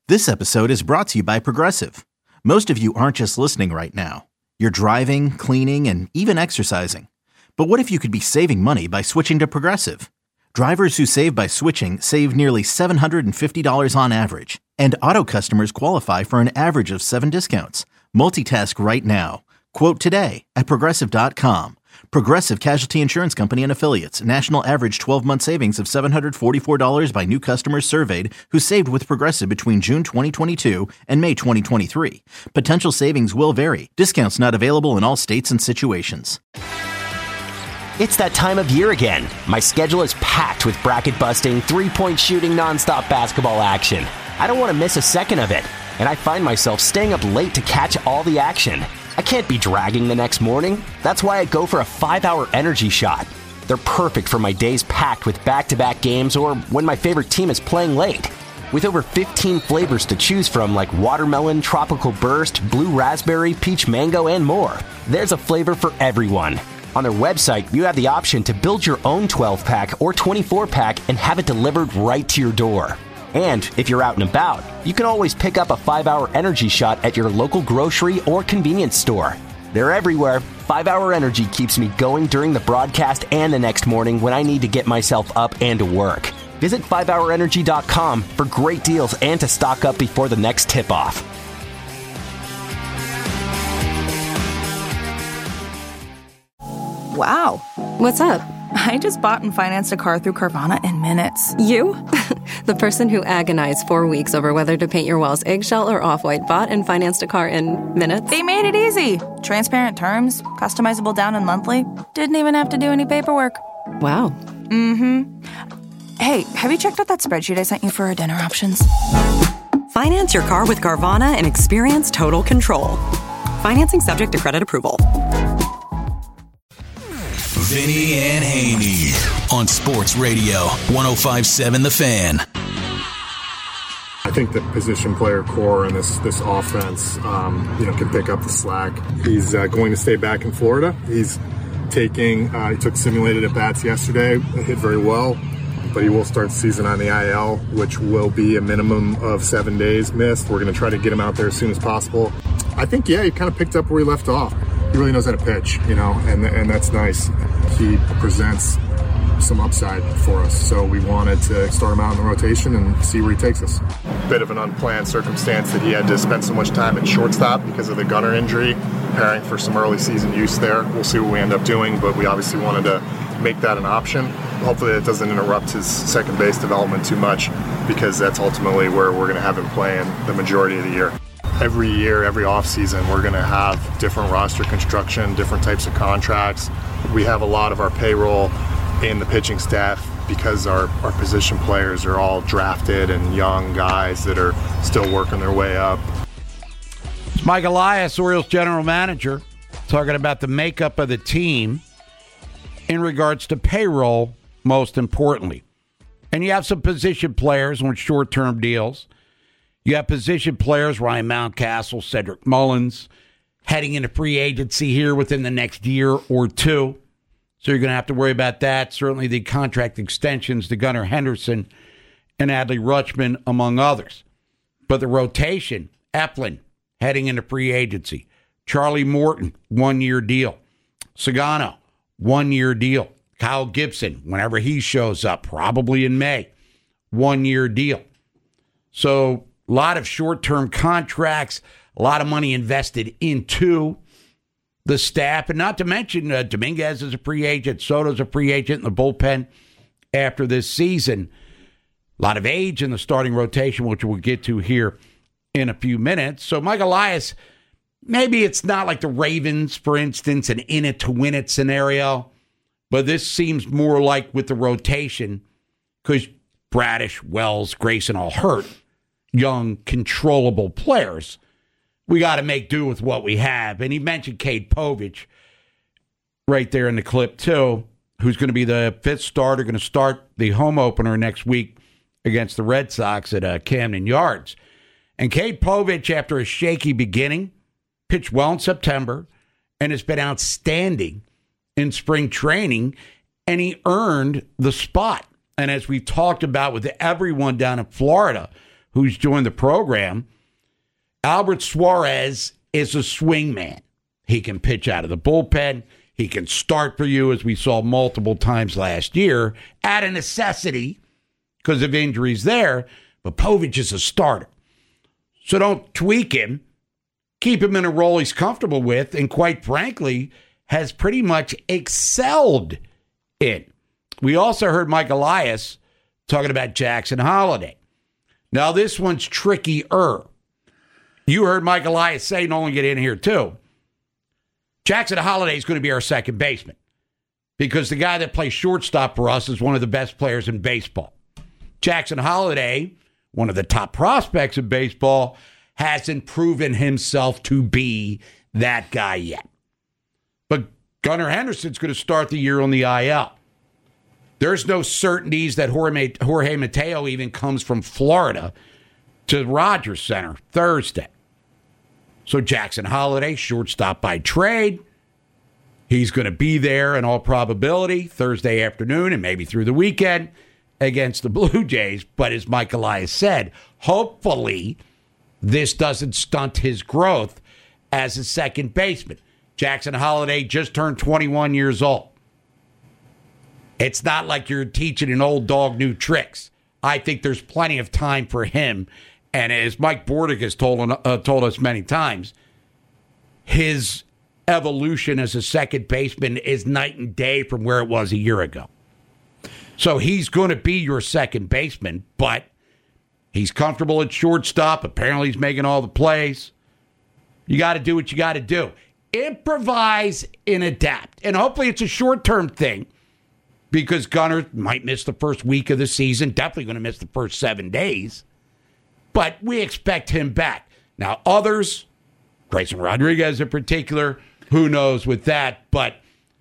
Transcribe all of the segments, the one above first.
This episode is brought to you by Progressive. Most of you aren't just listening right now. You're driving, cleaning, and even exercising. But what if you could be saving money by switching to Progressive? Drivers who save by switching save nearly $750 on average. And auto customers qualify for an average of 7 discounts. Multitask right now. Quote today at Progressive.com. Progressive Casualty Insurance Company and Affiliates. National average 12-month savings of $744 by new customers surveyed who saved with Progressive between June 2022 and May 2023. Potential savings will vary. Discounts not available in all states and situations. It's that time of year again. My schedule is packed with bracket-busting, three-point shooting, nonstop basketball action. I don't want to miss a second of it, and I find myself staying up late to catch all the action. I can't be dragging the next morning. That's why I go for a 5-hour energy shot. They're perfect for my days packed with back-to-back games or when my favorite team is playing late. With over 15 flavors to choose from like watermelon, tropical burst, blue raspberry, peach mango, and more, there's a flavor for everyone. On their website, you have the option to build your own 12-pack or 24-pack and have it delivered right to your door. And if you're out and about, you can always pick up a 5-hour energy shot at your local grocery or convenience store. They're everywhere. 5-hour energy keeps me going during the broadcast and the next morning when I need to get myself up and to work. Visit 5hourenergy.com for great deals and to stock up before the next tip-off. Wow. What's up? I just bought and financed a car through Carvana in minutes. You? The person who agonized 4 weeks over whether to paint your walls eggshell or off-white bought and financed a car in minutes? They made it easy. Transparent terms, customizable down and monthly. Didn't even have to do any paperwork. Wow. Mm-hmm. Hey, have you checked out that spreadsheet I sent you for our dinner options? Finance your car with Carvana and experience total control. Financing subject to credit approval. Vinny and Haney on Sports Radio 105.7 The Fan. I think the position player core in this offense, can pick up the slack. He's going to stay back in Florida. He's he took simulated at bats yesterday, hit very well, but he will start the season on the IL, which will be a minimum of 7 days missed. We're going to try to get him out there as soon as possible. I think, he kind of picked up where he left off. He really knows how to pitch, and that's nice. He presents some upside for us, so we wanted to start him out in the rotation and see where he takes us. Bit of an unplanned circumstance that he had to spend so much time at shortstop because of the Gunnar injury, preparing for some early season use there. We'll see what we end up doing, but we obviously wanted to make that an option. Hopefully it doesn't interrupt his second base development too much, because that's ultimately where we're going to have him playing the majority of the year. Every year, every offseason, we're going to have different roster construction, different types of contracts. We have a lot of our payroll in the pitching staff because our position players are all drafted and young guys that are still working their way up. It's Mike Elias, Orioles general manager, talking about the makeup of the team in regards to payroll, most importantly. And you have some position players on short-term deals. You have position players, Ryan Mountcastle, Cedric Mullins, heading into free agency here within the next year or two. So you're going to have to worry about that. Certainly the contract extensions to Gunnar Henderson and Adley Rutschman, among others. But the rotation, Eflin, heading into free agency. Charlie Morton, 1-year deal. Sagano, 1-year deal. Kyle Gibson, whenever he shows up, probably in May, 1-year deal. So a lot of short-term contracts, a lot of money invested into the staff, and not to mention Dominguez is a free agent, Soto's a free agent in the bullpen after this season. A lot of age in the starting rotation, which we'll get to here in a few minutes. So Mike Elias, maybe it's not like the Ravens, for instance, an in-it-to-win-it scenario, but this seems more like with the rotation, because Bradish, Wells, Grayson all hurt. Young, controllable players. We got to make do with what we have. And he mentioned Cade Povich right there in the clip, too, who's going to be the fifth starter, going to start the home opener next week against the Red Sox at Camden Yards. And Cade Povich, after a shaky beginning, pitched well in September and has been outstanding in spring training, and he earned the spot. And as we've talked about with everyone down in Florida who's joined the program. Albert Suarez is a swing man. He can pitch out of the bullpen. He can start for you, as we saw multiple times last year, at a necessity because of injuries there. But Povich is a starter. So don't tweak him. Keep him in a role he's comfortable with, and quite frankly, has pretty much excelled in. We also heard Mike Elias talking about Jackson Holliday. Now, this one's trickier. You heard Mike Elias say, Nolan, get in here too, Jackson Holliday is going to be our second baseman because the guy that plays shortstop for us is one of the best players in baseball. Jackson Holliday, one of the top prospects in baseball, hasn't proven himself to be that guy yet. But Gunnar Henderson's going to start the year on the IL. There's no certainties that Jorge Mateo even comes from Florida to Rogers Center Thursday. So Jackson Holliday, shortstop by trade. He's going to be there in all probability Thursday afternoon and maybe through the weekend against the Blue Jays. But as Mike Elias said, hopefully this doesn't stunt his growth as a second baseman. Jackson Holliday just turned 21 years old. It's not like you're teaching an old dog new tricks. I think there's plenty of time for him. And as Mike Bordick has told us many times, his evolution as a second baseman is night and day from where it was a year ago. So he's going to be your second baseman, but he's comfortable at shortstop. Apparently he's making all the plays. You got to do what you got to do. Improvise and adapt. And hopefully it's a short-term thing because Gunnar might miss the first week of the season, definitely going to miss the first 7 days. But we expect him back. Now, others, Grayson Rodriguez in particular, who knows with that. But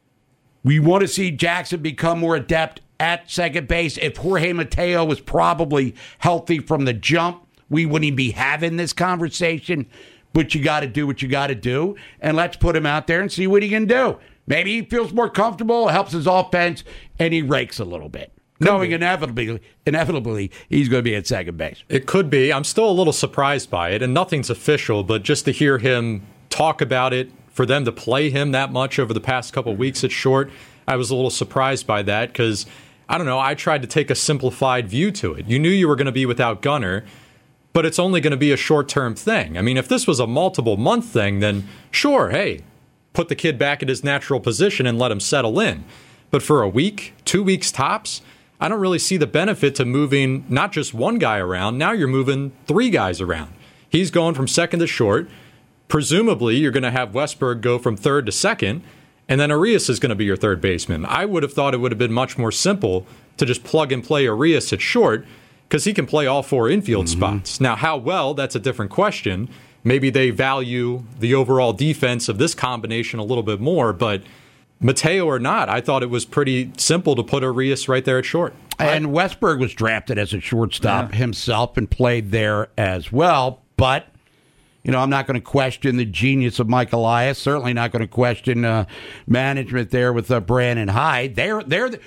we want to see Jackson become more adept at second base. If Jorge Mateo was probably healthy from the jump, we wouldn't even be having this conversation. But you got to do what you got to do. And let's put him out there and see what he can do. Maybe he feels more comfortable, helps his offense, and he rakes a little bit. Knowing inevitably he's going to be at second base. It could be. I'm still a little surprised by it, and nothing's official, but just to hear him talk about it, for them to play him that much over the past couple of weeks at short, I was a little surprised by that because, I don't know, I tried to take a simplified view to it. You knew you were going to be without Gunnar, but it's only going to be a short-term thing. I mean, if this was a multiple-month thing, then sure, hey, put the kid back in his natural position and let him settle in. But for a week, 2 weeks tops, I don't really see the benefit to moving not just one guy around. Now you're moving 3 guys around. He's going from second to short. Presumably, you're going to have Westberg go from third to second, and then Arias is going to be your third baseman. I would have thought it would have been much more simple to just plug and play Arias at short because he can play all 4 infield spots. Now, how well, that's a different question. Maybe they value the overall defense of this combination a little bit more, but Mateo or not, I thought it was pretty simple to put Arias right there at short. And Westberg was drafted as a shortstop himself and played there as well. But, you know, I'm not going to question the genius of Mike Elias. Certainly not going to question management there with Brandon Hyde. They're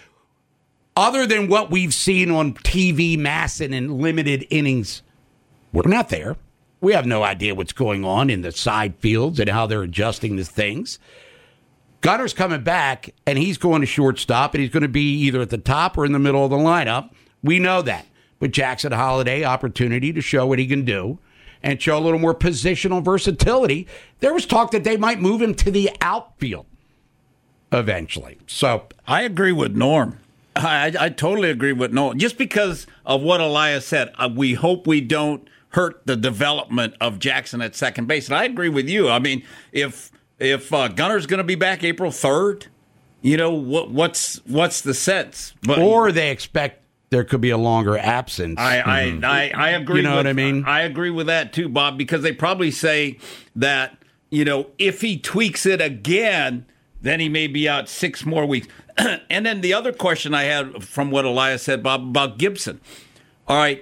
other than what we've seen on TV, Masson, in limited innings, we're not there. We have no idea what's going on in the side fields and how they're adjusting the things. Gunnar's coming back, and he's going to shortstop, and he's going to be either at the top or in the middle of the lineup. We know that. But Jackson Holliday, opportunity to show what he can do and show a little more positional versatility. There was talk that they might move him to the outfield eventually. So I agree with Norm. I totally agree with Norm. Just because of what Elias said, we hope we don't hurt the development of Jackson at second base. And I agree with you. I mean, if Gunnar's going to be back April 3rd, you know, what's the sense? But, or they expect there could be a longer absence. I agree. You know what I mean? I agree with that too, Bob, because they probably say that, you know, if he tweaks it again, then he may be out 6 more weeks. And then the other question I had from what Elias said, Bob, about Gibson. All right,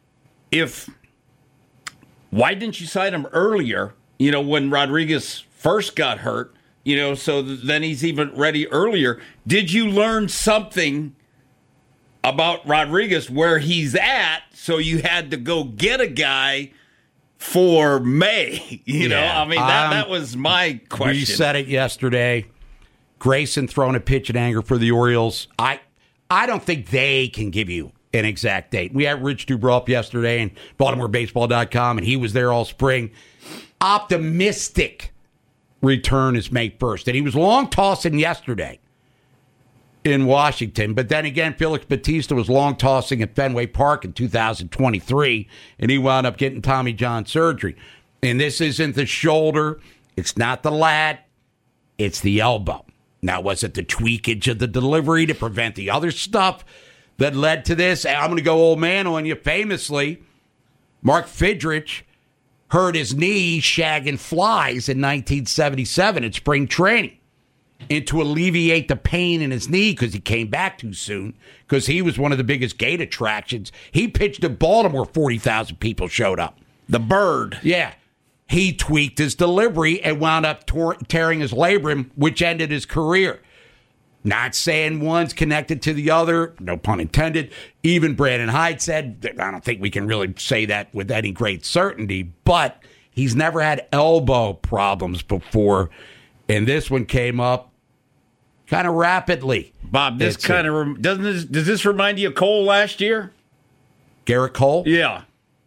why didn't you sign him earlier, you know, when Rodriguez first got hurt, you know, so then he's even ready earlier. Did you learn something about Rodriguez where he's at, so you had to go get a guy for May. You know, I mean, that was my question. We said it yesterday. Grayson throwing a pitch in anger for the Orioles. I don't think they can give you an exact date. We had Rich Dubrow up yesterday and BaltimoreBaseball.com, and he was there all spring. Optimistic return is May 1st. And he was long tossing yesterday in Washington. But then again, Felix Bautista was long tossing at Fenway Park in 2023, and he wound up getting Tommy John surgery. And this isn't the shoulder. It's not the lat. It's the elbow. Now, was it the tweakage of the delivery to prevent the other stuff that led to this? I'm going to go old man on you. Famously, Mark Fidrich hurt his knee shagging flies in 1977 at spring training. And to alleviate the pain in his knee because he came back too soon, because he was one of the biggest gate attractions, he pitched at Baltimore, 40,000 people showed up. The bird. Yeah. He tweaked his delivery and wound up tearing his labrum, which ended his career. Not saying one's connected to the other, no pun intended. Even Brandon Hyde said, I don't think we can really say that with any great certainty, but he's never had elbow problems before. And this one came up kind of rapidly. Bob, this kind of does this remind you of Cole last year? Garrett Cole? Yeah.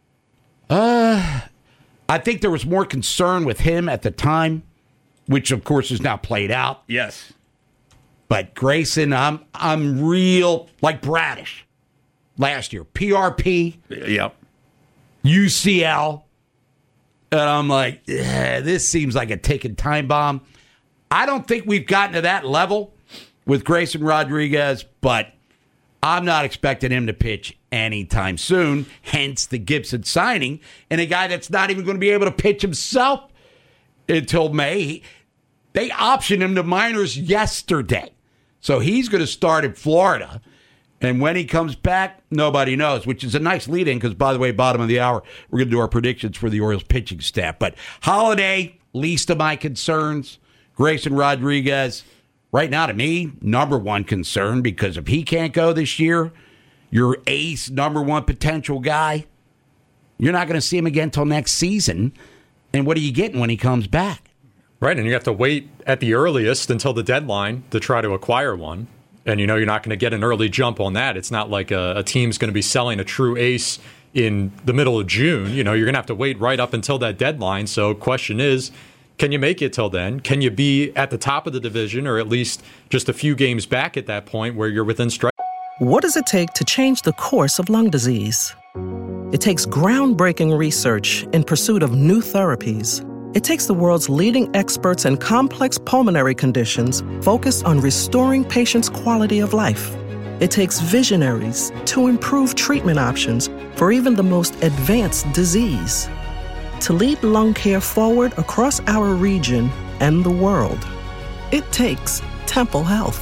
I think there was more concern with him at the time, which of course is now played out. Yes. But Grayson, I'm real like Bradish last year. PRP. Yep. UCL. And I'm like, this seems like a ticking time bomb. I don't think we've gotten to that level with Grayson Rodriguez, but I'm not expecting him to pitch anytime soon, hence the Gibson signing, and a guy that's not even going to be able to pitch himself until May. They optioned him to minors yesterday, so he's going to start in Florida, and when he comes back, nobody knows, which is a nice lead-in because, by the way, bottom of the hour, we're going to do our predictions for the Orioles pitching staff. But Holiday, least of my concerns. Grayson Rodriguez, right now to me, number one concern, because if he can't go this year, your ace, number one potential guy, you're not going to see him again until next season. And what are you getting when he comes back? Right, and you have to wait at the earliest until the deadline to try to acquire one. And you know you're not going to get an early jump on that. It's not like a team's going to be selling a true ace in the middle of June. You know, you're going to have to wait right up until that deadline. So question is, can you make it till then? Can you be at the top of the division or at least just a few games back at that point where you're within strike? What does it take to change the course of lung disease? It takes groundbreaking research in pursuit of new therapies. It takes the world's leading experts in complex pulmonary conditions focused on restoring patients' quality of life. It takes visionaries to improve treatment options for even the most advanced disease. To lead lung care forward across our region and the world, it takes Temple Health.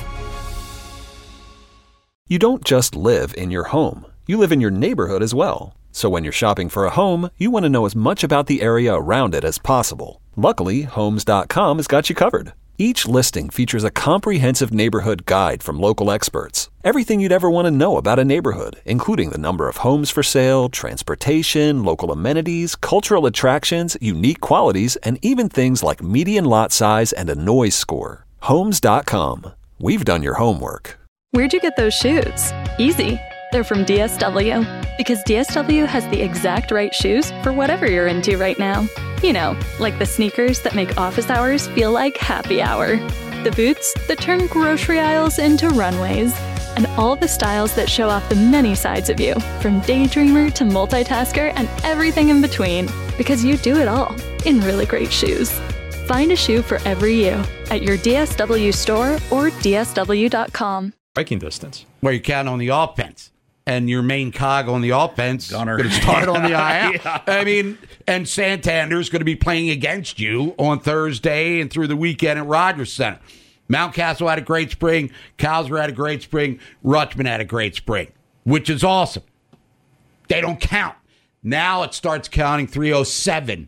You don't just live in your home. You live in your neighborhood as well. So when you're shopping for a home, you want to know as much about the area around it as possible. Luckily, Homes.com has got you covered. Each listing features a comprehensive neighborhood guide from local experts. Everything you'd ever want to know about a neighborhood, including the number of homes for sale, transportation, local amenities, cultural attractions, unique qualities, and even things like median lot size and a noise score. Homes.com. We've done your homework. Where'd you get those shoes? Easy. They're from DSW. Because DSW has the exact right shoes for whatever you're into right now. You know, like the sneakers that make office hours feel like happy hour. The boots that turn grocery aisles into runways. And all the styles that show off the many sides of you, from daydreamer to multitasker and everything in between. Because you do it all in really great shoes. Find a shoe for every you at your DSW store or DSW.com. Striking distance. Where you count on the offense. And your main cog on the offense going to start on the IL. Yeah. I mean, and Santander's going to be playing against you on Thursday and through the weekend at Rogers Center. Mountcastle had a great spring. Kowser had a great spring. Rutschman had a great spring, which is awesome. They don't count. Now it starts counting 307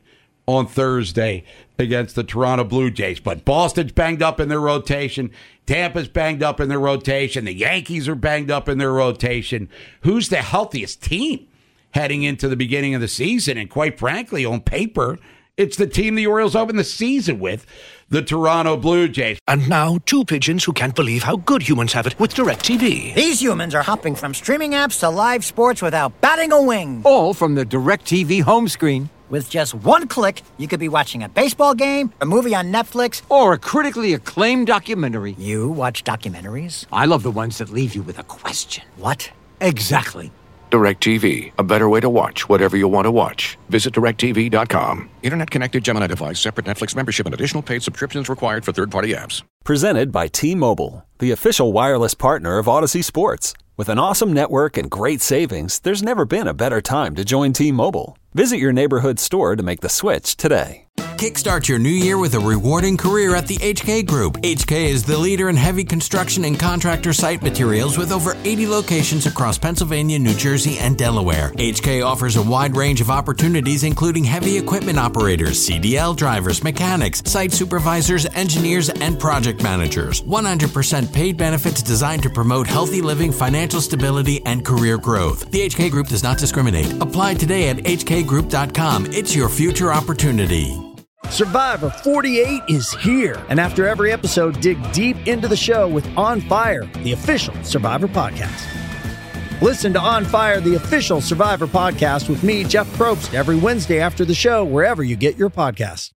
on Thursday against the Toronto Blue Jays. But Boston's banged up in their rotation. Tampa's banged up in their rotation. The Yankees are banged up in their rotation. Who's the healthiest team heading into the beginning of the season? And quite frankly, on paper, it's the team the Orioles opened the season with, the Toronto Blue Jays. And now, two pigeons who can't believe how good humans have it with DirecTV. These humans are hopping from streaming apps to live sports without batting a wing. All from the DirecTV home screen. With just one click, you could be watching a baseball game, a movie on Netflix, or a critically acclaimed documentary. You watch documentaries? I love the ones that leave you with a question. What? Exactly. DirecTV, a better way to watch whatever you want to watch. Visit DirecTV.com. Internet-connected Gemini device, separate Netflix membership, and additional paid subscriptions required for third-party apps. Presented by T-Mobile, the official wireless partner of Odyssey Sports. With an awesome network and great savings, there's never been a better time to join T-Mobile. Visit your neighborhood store to make the switch today. Kickstart your new year with a rewarding career at the HK Group. HK is the leader in heavy construction and contractor site materials with over 80 locations across Pennsylvania, New Jersey, and Delaware. HK offers a wide range of opportunities, including heavy equipment operators, CDL drivers, mechanics, site supervisors, engineers, and project managers. 100% paid benefits designed to promote healthy living, financial stability, and career growth. The HK Group does not discriminate. Apply today at hkgroup.com. It's your future opportunity. Survivor 48 is here. And after every episode, dig deep into the show with On Fire, the official Survivor podcast. Listen to On Fire, the official Survivor podcast with me, Jeff Probst, every Wednesday after the show, wherever you get your podcasts.